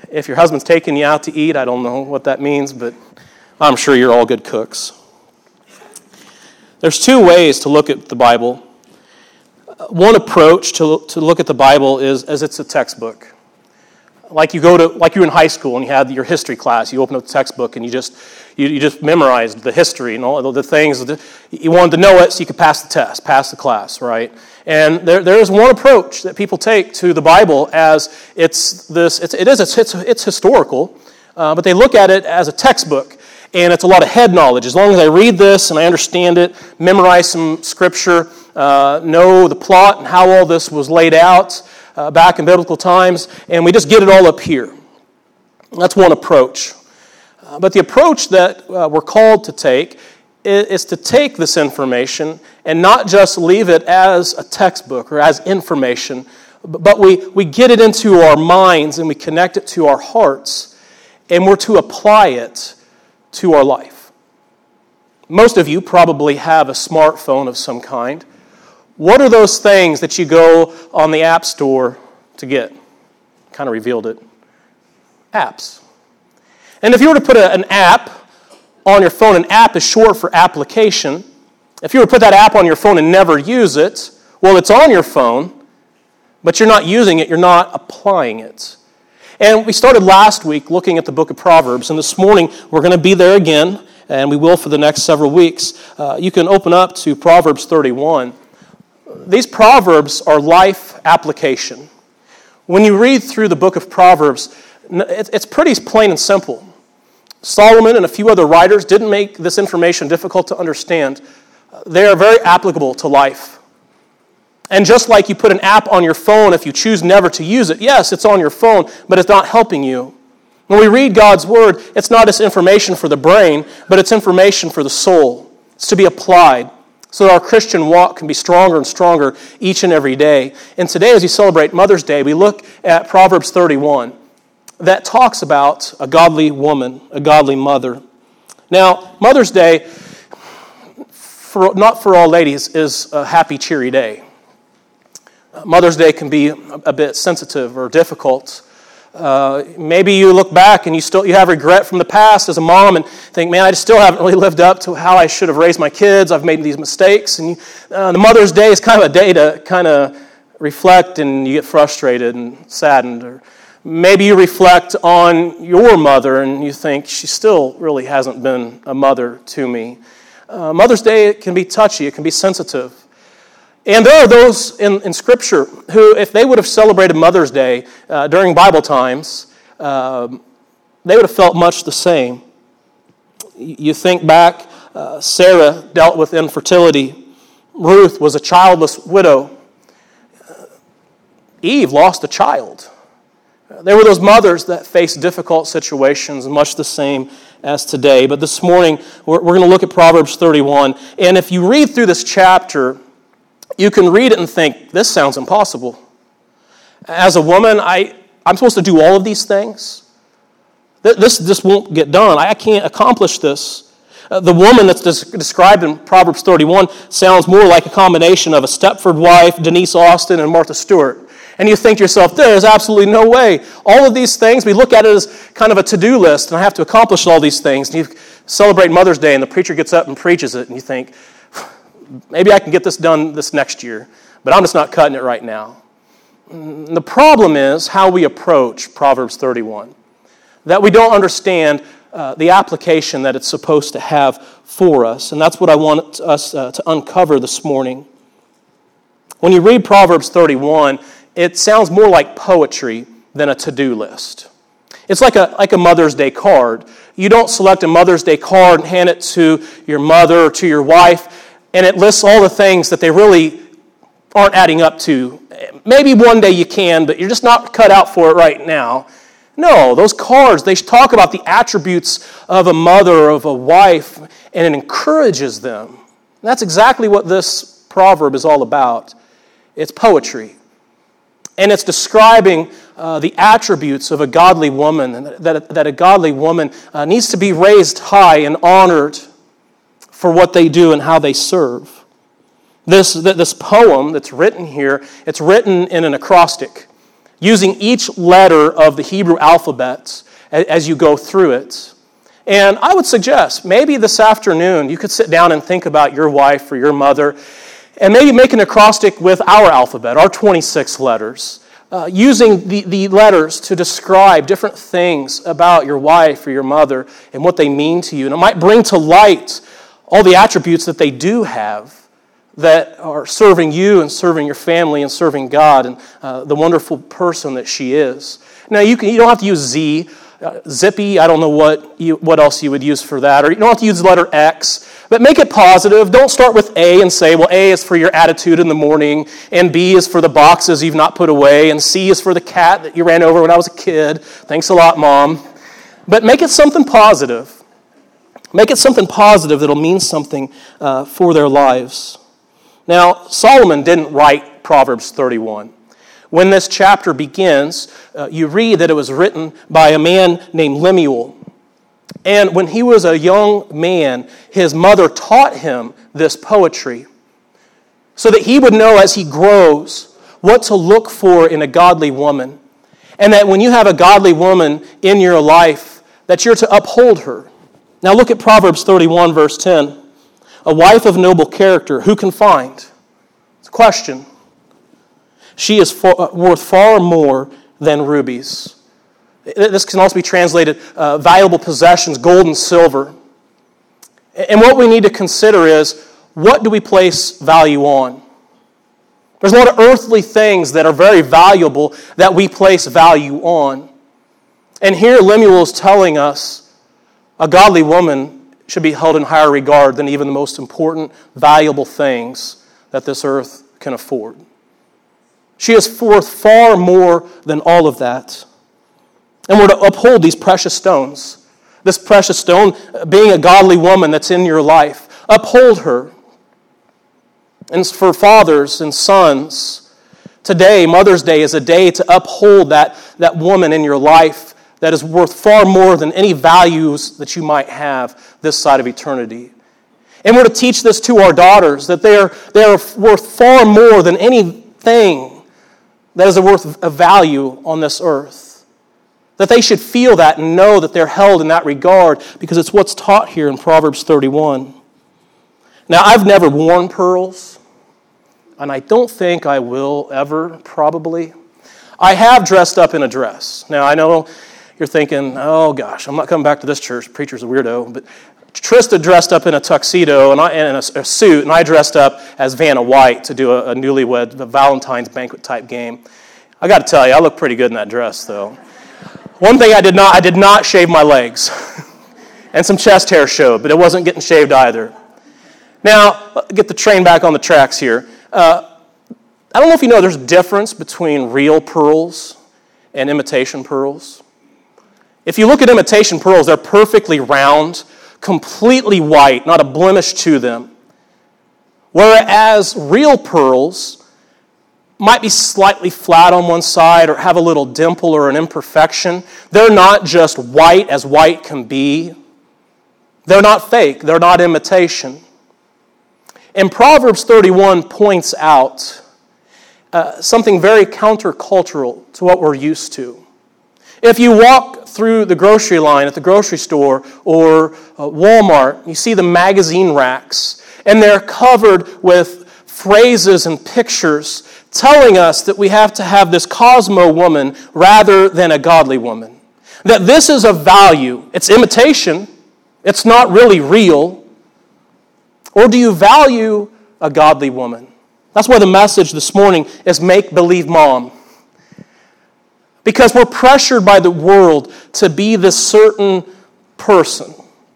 If your husband's taking you out to eat, I don't know what that means, but I'm sure you're all good cooks. There's two ways to look at the Bible. One approach to look at the Bible is as it's a textbook. Like you're in high school and you had your history class. You open up the textbook and you just memorized the history and all the things. You wanted to know it so you could pass the test, pass the class, right? And there is one approach that people take to the Bible as it's historical, but they look at it as a textbook. And it's a lot of head knowledge. As long as I read this and I understand it, memorize some scripture, know the plot and how all this was laid out back in biblical times, and we just get it all up here. That's one approach. But the approach that we're called to take is to take this information and not just leave it as a textbook or as information, but we get it into our minds and we connect it to our hearts, and we're to apply it to our life. Most of you probably have a smartphone of some kind. What are those things that you go on the App Store to get? Kind of revealed it. Apps. And if you were to put an app on your phone, an app is short for application. If you were to put that app on your phone and never use it, well, it's on your phone, but you're not using it, you're not applying it. And we started last week looking at the book of Proverbs, and this morning we're going to be there again, and we will for the next several weeks. You can open up to Proverbs 31. These Proverbs are life application. When you read through the book of Proverbs, it's pretty plain and simple. Solomon and a few other writers didn't make this information difficult to understand. They are very applicable to life. And just like you put an app on your phone if you choose never to use it, yes, it's on your phone, but it's not helping you. When we read God's Word, it's not just information for the brain, but it's information for the soul. It's to be applied so that our Christian walk can be stronger and stronger each and every day. And today, as we celebrate Mother's Day, we look at Proverbs 31 that talks about a godly woman, a godly mother. Now, Mother's Day, not for all ladies, is a happy, cheery day. Mother's Day can be a bit sensitive or difficult. Maybe you look back and you have regret from the past as a mom and think, man, I still haven't really lived up to how I should have raised my kids. I've made these mistakes. And the Mother's Day is kind of a day to kind of reflect, and you get frustrated and saddened. Or maybe you reflect on your mother and you think, she still really hasn't been a mother to me. Mother's Day, it can be touchy. It can be sensitive. And there are those in Scripture who, if they would have celebrated Mother's Day during Bible times, they would have felt much the same. You think back, Sarah dealt with infertility. Ruth was a childless widow. Eve lost a child. There were those mothers that faced difficult situations, much the same as today. But this morning, we're going to look at Proverbs 31. And if you read through this chapter, you can read it and think, this sounds impossible. As a woman, I'm supposed to do all of these things? This won't get done. I can't accomplish this. The woman that's described in Proverbs 31 sounds more like a combination of a Stepford wife, Denise Austin, and Martha Stewart. And you think to yourself, there's absolutely no way. All of these things, we look at it as kind of a to-do list, and I have to accomplish all these things. And you celebrate Mother's Day, and the preacher gets up and preaches it, and you think, maybe I can get this done this next year, but I'm just not cutting it right now. And the problem is how we approach Proverbs 31, that we don't understand the application that it's supposed to have for us, and that's what I want us to uncover this morning. When you read Proverbs 31, it sounds more like poetry than a to-do list. It's like a Mother's Day card. You don't select a Mother's Day card and hand it to your mother or to your wife, and it lists all the things that they really aren't adding up to. Maybe one day you can, but you're just not cut out for it right now. No, those cards, they talk about the attributes of a mother, of a wife, and it encourages them. And that's exactly what this proverb is all about. It's poetry. And it's describing the attributes of a godly woman, and that a godly woman needs to be raised high and honored for what they do and how they serve. This poem that's written here, it's written in an acrostic. using each letter of the Hebrew alphabet as you go through it. And I would suggest maybe this afternoon you could sit down and think about your wife or your mother and maybe make an acrostic with our alphabet, our 26 letters, using the letters to describe different things about your wife or your mother and what they mean to you. And it might bring to light all the attributes that they do have that are serving you and serving your family and serving God and the wonderful person that she is. Now, you don't have to use Z. Zippy, I don't know what else you would use for that. Or you don't have to use the letter X, but make it positive. Don't start with A and say, well, A is for your attitude in the morning, and B is for the boxes you've not put away, and C is for the cat that you ran over when I was a kid. Thanks a lot, Mom. But make it something positive. Make it something positive that'll mean something for their lives. Now, Solomon didn't write Proverbs 31. When this chapter begins, you read that it was written by a man named Lemuel. And when he was a young man, his mother taught him this poetry so that he would know as he grows what to look for in a godly woman. And that when you have a godly woman in your life, that you're to uphold her. Now look at Proverbs 31, verse 10. A wife of noble character, who can find? It's a question. She is worth far more than rubies. This can also be translated valuable possessions, gold and silver. And what we need to consider is, what do we place value on? There's a lot of earthly things that are very valuable that we place value on. And here Lemuel is telling us a godly woman should be held in higher regard than even the most important, valuable things that this earth can afford. She is worth far more than all of that. And we're to uphold these precious stones. This precious stone being a godly woman that's in your life. Uphold her. And for fathers and sons, today, Mother's Day, is a day to uphold that woman in your life that is worth far more than any values that you might have this side of eternity. And we're to teach this to our daughters, that they are worth far more than anything that is worth a value on this earth. That they should feel that and know that they're held in that regard, because it's what's taught here in Proverbs 31. Now, I've never worn pearls, and I don't think I will ever, probably. I have dressed up in a dress. Now, I know you're thinking, oh gosh, I'm not coming back to this church. Preacher's a weirdo. But Trista dressed up in a tuxedo and a suit, and I dressed up as Vanna White to do a newlywed Valentine's banquet type game. I got to tell you, I look pretty good in that dress, though. One thing I did not shave my legs, and some chest hair showed, but it wasn't getting shaved either. Now, get the train back on the tracks here. I don't know if you know there's a difference between real pearls and imitation pearls. If you look at imitation pearls, they're perfectly round, completely white, not a blemish to them. Whereas real pearls might be slightly flat on one side or have a little dimple or an imperfection. They're not just white as white can be. They're not fake. They're not imitation. And Proverbs 31 points out something very countercultural to what we're used to. If you walk through the grocery line at the grocery store or Walmart, you see the magazine racks, and they're covered with phrases and pictures telling us that we have to have this Cosmo woman rather than a godly woman. That this is of value. It's imitation. It's not really real. Or do you value a godly woman? That's why the message this morning is make-believe mom. Because we're pressured by the world to be this certain person.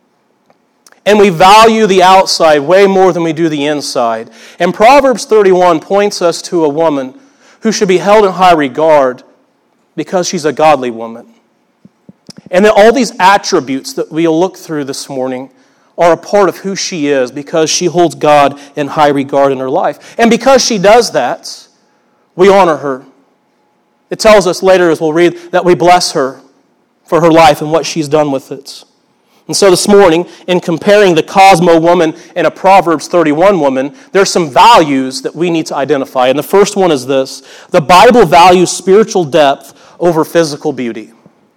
And we value the outside way more than we do the inside. And Proverbs 31 points us to a woman who should be held in high regard because she's a godly woman. And that all these attributes that we'll look through this morning are a part of who she is because she holds God in high regard in her life. And because she does that, we honor her. It tells us later, as we'll read, that we bless her for her life and what she's done with it. And so this morning, in comparing the Cosmo woman and a Proverbs 31 woman, there's some values that we need to identify. And the first one is this: the Bible values spiritual depth over physical beauty.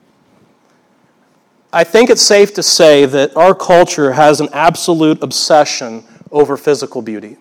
I think it's safe to say that our culture has an absolute obsession over physical beauty.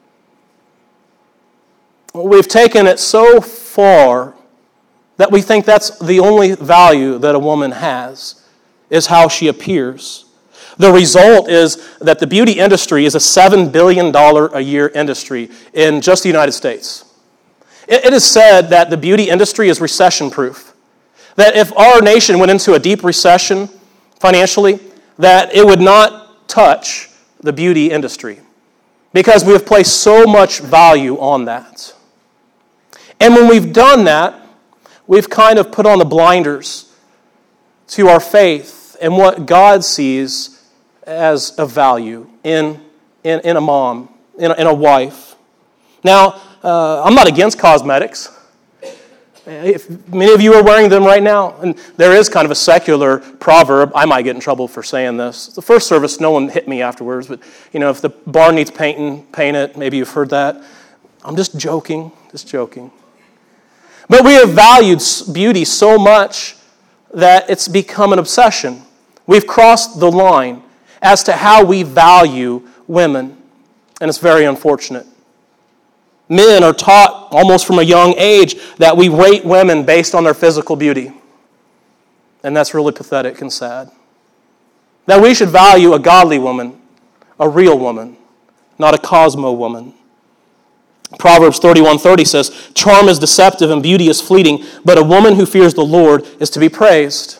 We've taken it so far that we think that's the only value that a woman has, is how she appears. The result is that the beauty industry is a $7 billion a year industry in just the United States. It is said that the beauty industry is recession-proof. That if our nation went into a deep recession financially, that it would not touch the beauty industry because we have placed so much value on that. And when we've done that, we've kind of put on the blinders to our faith and what God sees as a value in a mom, in a wife. Now, I'm not against cosmetics. If many of you are wearing them right now, and there is kind of a secular proverb. I might get in trouble for saying this. The first service, no one hit me afterwards, but if the barn needs painting, paint it. Maybe you've heard that. I'm just joking. But we have valued beauty so much that it's become an obsession. We've crossed the line as to how we value women, and it's very unfortunate. Men are taught almost from a young age that we rate women based on their physical beauty. And that's really pathetic and sad. That we should value a godly woman, a real woman, not a Cosmo woman. Proverbs 31:30 says, "Charm is deceptive and beauty is fleeting, but a woman who fears the Lord is to be praised."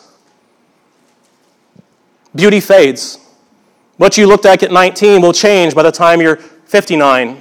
Beauty fades. What you looked at 19 will change by the time you're 59.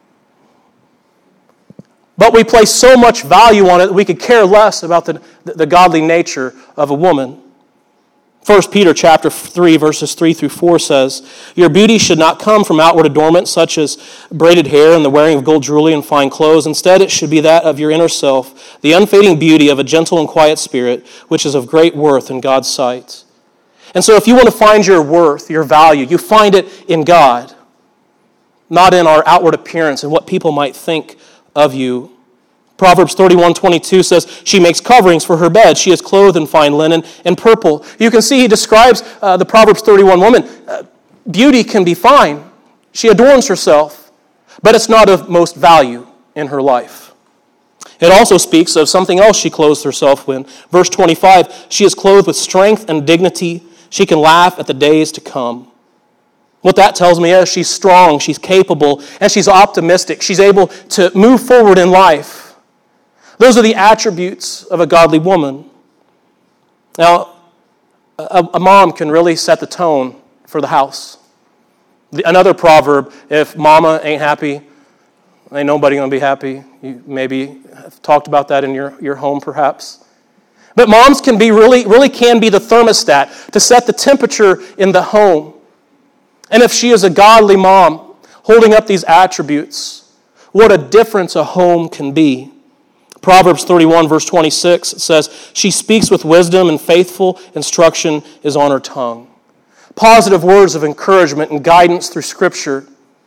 But we place so much value on it that we could care less about the godly nature of a woman. 1 Peter chapter 3, verses 3 through 4 says, "Your beauty should not come from outward adornment, such as braided hair and the wearing of gold jewelry and fine clothes. Instead, it should be that of your inner self, the unfading beauty of a gentle and quiet spirit, which is of great worth in God's sight." And so if you want to find your worth, your value, you find it in God, not in our outward appearance and what people might think of you. Proverbs 31:22 says, "She makes coverings for her bed. She is clothed in fine linen and purple." You can see he describes the Proverbs 31 woman. Beauty can be fine. She adorns herself, but it's not of most value in her life. It also speaks of something else she clothes herself in. Verse 25, "She is clothed with strength and dignity. She can laugh at the days to come." What that tells me is she's strong, she's capable, and she's optimistic. She's able to move forward in life. Those are the attributes of a godly woman. Now, a mom can really set the tone for the house. Another proverb, if mama ain't happy, ain't nobody going to be happy. You maybe have talked about that in your home perhaps. But moms can be really can be the thermostat to set the temperature in the home. And if she is a godly mom holding up these attributes, what a difference a home can be. Proverbs 31, verse 26 says, "She speaks with wisdom and faithful instruction is on her tongue." Positive words of encouragement and guidance through Scripture.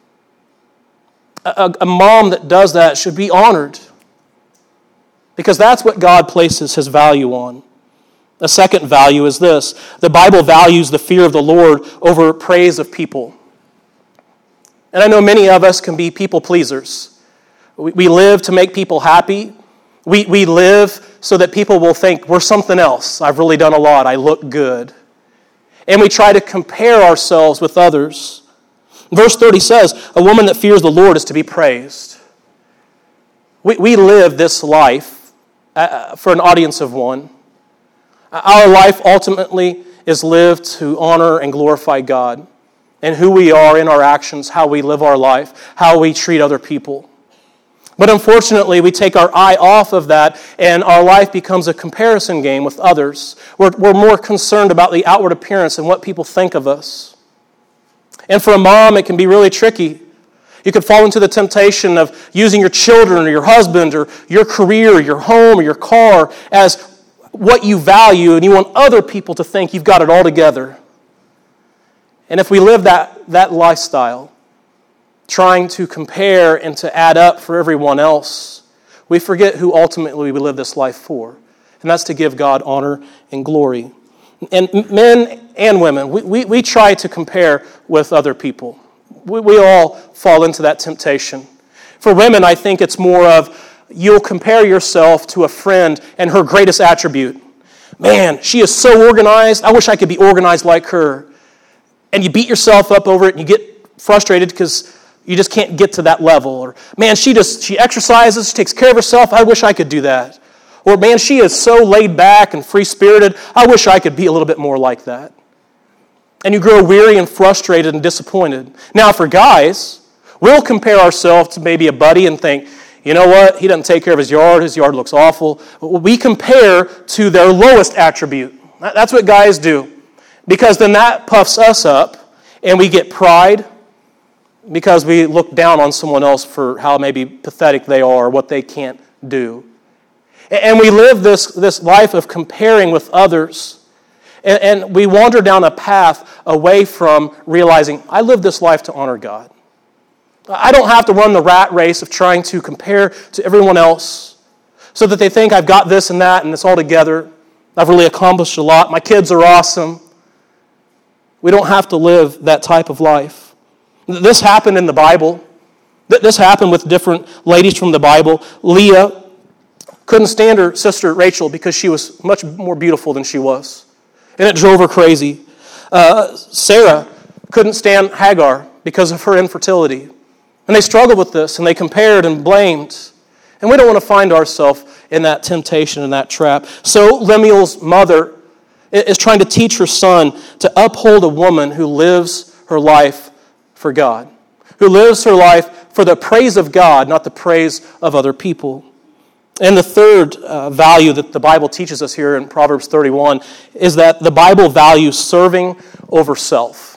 A mom that does that should be honored because that's what God places His value on. A second value is this: the Bible values the fear of the Lord over praise of people. And I know many of us can be people pleasers. We live to make people happy. We live so that people will think we're something else. I've really done a lot. I look good. And we try to compare ourselves with others. Verse 30 says, "A woman that fears the Lord is to be praised." We live this life for an audience of one. Our life ultimately is lived to honor and glorify God and who we are in our actions, how we live our life, how we treat other people. But unfortunately, we take our eye off of that and our life becomes a comparison game with others. We're more concerned about the outward appearance and what people think of us. And for a mom, it can be really tricky. You could fall into the temptation of using your children or your husband or your career or your home or your car as what you value, and you want other people to think you've got it all together. And if we live that lifestyle, trying to compare and to add up for everyone else, we forget who ultimately we live this life for. And that's to give God honor and glory. And men and women, we try to compare with other people. We all fall into that temptation. For women, I think it's more of you'll compare yourself to a friend and her greatest attribute. Man, she is so organized. I wish I could be organized like her. And you beat yourself up over it and you get frustrated because you just can't get to that level. Or, man, she exercises, she takes care of herself. I wish I could do that. Or, man, she is so laid back and free-spirited. I wish I could be a little bit more like that. And you grow weary and frustrated and disappointed. Now, for guys, we'll compare ourselves to maybe a buddy and think, you know what, he doesn't take care of his yard looks awful. We compare to their lowest attribute. That's what guys do. Because then that puffs us up, and we get pride because we look down on someone else for how maybe pathetic they are or what they can't do. And we live this life of comparing with others. And we wander down a path away from realizing, I live this life to honor God. I don't have to run the rat race of trying to compare to everyone else so that they think I've got this and that and it's all together. I've really accomplished a lot. My kids are awesome. We don't have to live that type of life. This happened in the Bible. This happened with different ladies from the Bible. Leah couldn't stand her sister Rachel because she was much more beautiful than she was. And it drove her crazy. Sarah couldn't stand Hagar because of her infertility. And they struggled with this, and they compared and blamed. And we don't want to find ourselves in that temptation and that trap. So Lemuel's mother is trying to teach her son to uphold a woman who lives her life for God, who lives her life for the praise of God, not the praise of other people. And the third value that the Bible teaches us here in Proverbs 31 is that the Bible values serving over self.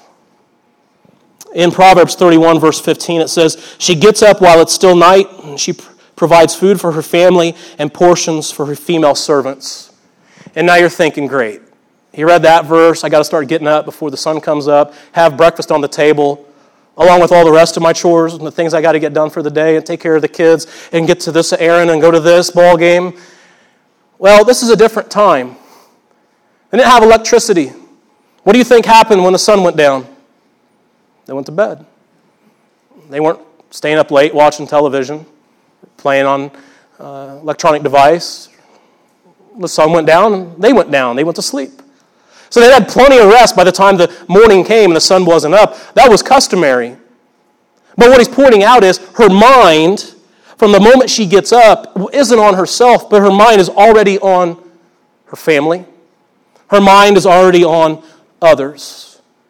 In Proverbs 31, verse 15, it says, she gets up while it's still night, and she provides food for her family and portions for her female servants. And now you're thinking, great. He read that verse. I got to start getting up before the sun comes up, have breakfast on the table, along with all the rest of my chores and the things I got to get done for the day and take care of the kids and get to this errand and go to this ball game. Well, this is a different time. They didn't have electricity. What do you think happened when the sun went down? They went to bed. They weren't staying up late watching television, playing on electronic device. The sun went down and they went down. They went to sleep. So they had plenty of rest by the time the morning came and the sun wasn't up. That was customary. But what he's pointing out is her mind, from the moment she gets up, isn't on herself, but her mind is already on her family. Her mind is already on others.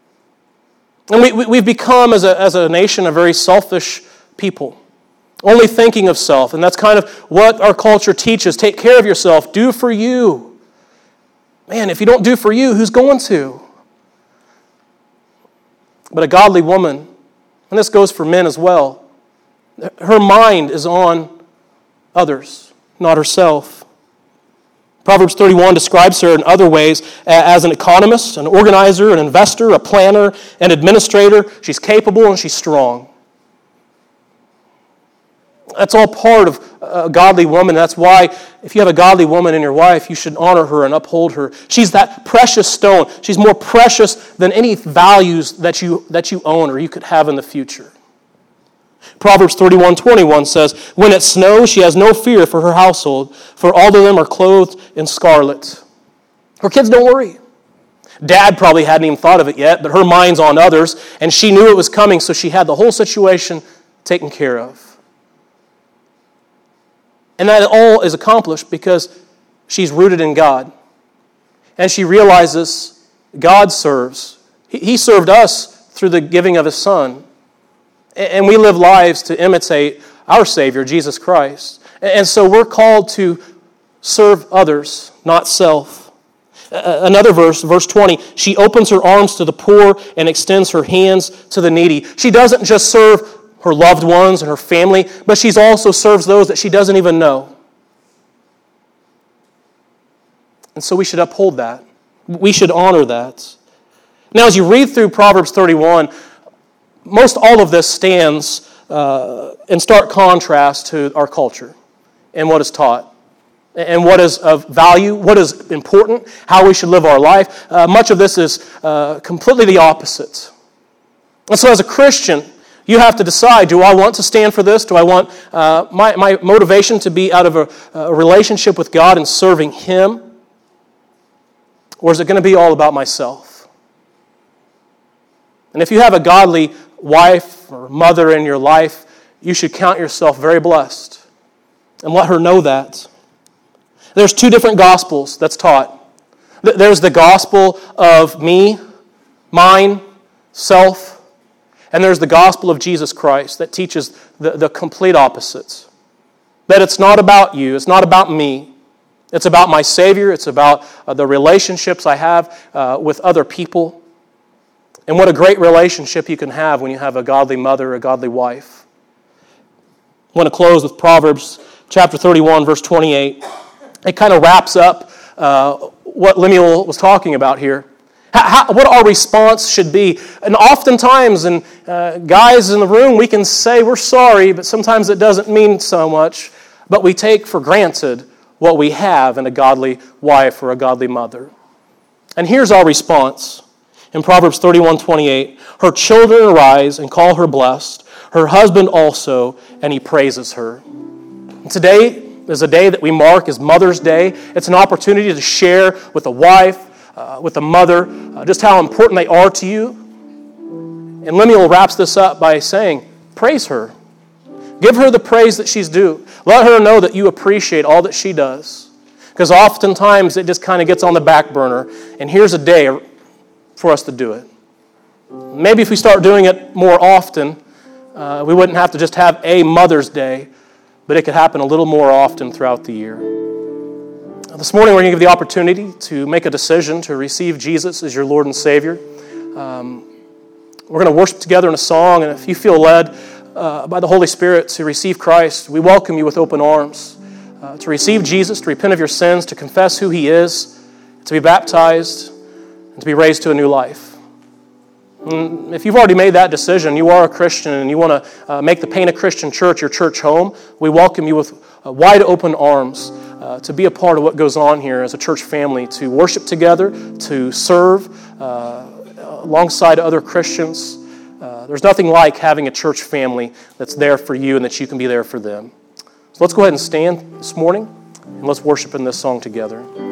And we've become, as a nation, a very selfish people, only thinking of self. And that's kind of what our culture teaches. Take care of yourself. Do for you. Man, if you don't do for you, who's going to? But a godly woman, and this goes for men as well, her mind is on others, not herself. Proverbs 31 describes her in other ways as an economist, an organizer, an investor, a planner, an administrator. She's capable and she's strong. That's all part of a godly woman. That's why if you have a godly woman in your wife, you should honor her and uphold her. She's that precious stone. She's more precious than any values that you own or you could have in the future. Proverbs 31:21 says, when it snows, she has no fear for her household, for all of them are clothed in scarlet. Her kids don't worry. Dad probably hadn't even thought of it yet, but her mind's on others, and she knew it was coming, so she had the whole situation taken care of. And that all is accomplished because she's rooted in God. And she realizes God serves. He served us through the giving of His Son. And we live lives to imitate our Savior, Jesus Christ. And so we're called to serve others, not self. Another verse, verse 20, she opens her arms to the poor and extends her hands to the needy. She doesn't just serve her loved ones and her family, but she also serves those that she doesn't even know. And so we should uphold that. We should honor that. Now, as you read through Proverbs 31, most all of this stands in stark contrast to our culture and what is taught, and what is of value, what is important, how we should live our life. Much of this is completely the opposite. And so as a Christian, you have to decide, do I want to stand for this? Do I want my motivation to be out of a relationship with God and serving Him? Or is it going to be all about myself? And if you have a godly wife or mother in your life, you should count yourself very blessed and let her know that. There's two different gospels that's taught. There's the gospel of me, mine, self, and there's the gospel of Jesus Christ that teaches the complete opposites. That it's not about you, it's not about me. It's about my Savior, it's about the relationships I have with other people. And what a great relationship you can have when you have a godly mother, a godly wife. I want to close with Proverbs chapter 31, verse 28. It kind of wraps up what Lemuel was talking about here. What our response should be. And oftentimes, and guys in the room, we can say we're sorry, but sometimes it doesn't mean so much. But we take for granted what we have in a godly wife or a godly mother. And here's our response. In Proverbs 31:28, her children arise and call her blessed, her husband also, and he praises her. And today is a day that we mark as Mother's Day. It's an opportunity to share with a wife, with a mother, just how important they are to you. And Lemuel wraps this up by saying, praise her. Give her the praise that she's due. Let her know that you appreciate all that she does. Because oftentimes it just kind of gets on the back burner. And here's a day for us to do it. Maybe if we start doing it more often, we wouldn't have to just have a Mother's Day, but it could happen a little more often throughout the year. This morning we're going to give you the opportunity to make a decision to receive Jesus as your Lord and Savior. We're going to worship together in a song, and if you feel led by the Holy Spirit to receive Christ, we welcome you with open arms. To receive Jesus, to repent of your sins, to confess who He is, to be baptized, and to be raised to a new life. And if you've already made that decision, you are a Christian, and you want to make the Pana Christian Church your church home, we welcome you with wide open arms to be a part of what goes on here as a church family, to worship together, to serve alongside other Christians. There's nothing like having a church family that's there for you and that you can be there for them. So let's go ahead and stand this morning, and let's worship in this song together.